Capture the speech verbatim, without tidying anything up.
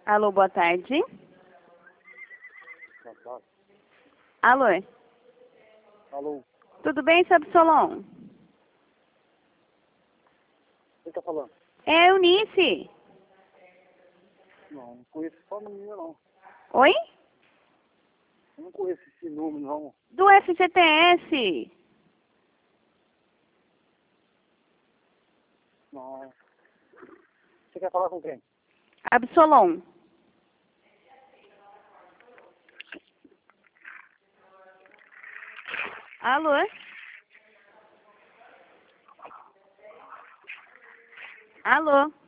Alô, boa tarde. Boa tarde. Alô, Alô, tudo bem, seu Absolon? quem tá falando? É Eunice. Não, não conheço essa menina não. Oi? Eu não conheço esse número não. Do F G T S. Não. Você quer falar com quem? Absolon. Alô? Alô?